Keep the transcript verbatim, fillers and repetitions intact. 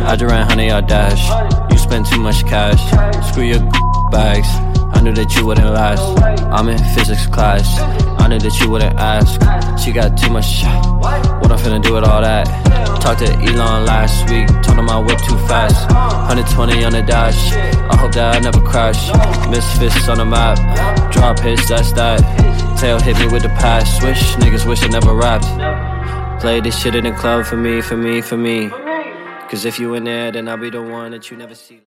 I just ran honey out dash. You spend too much cash. Screw your bags. I knew that you wouldn't last. I'm in physics class. I knew that you wouldn't ask. She got too much shit. What I'm finna do with all that? Talked to Elon last week. Told him I whip too fast. one twenty on the dash. I hope that I never crash. Misfits on the map. Drop hits, that's that. Tail hit me with the pass. Swish, niggas wish I never rapped. Play this shit in the club for me, for me, for me. Cause if you in there, then I'll be the one that you never see.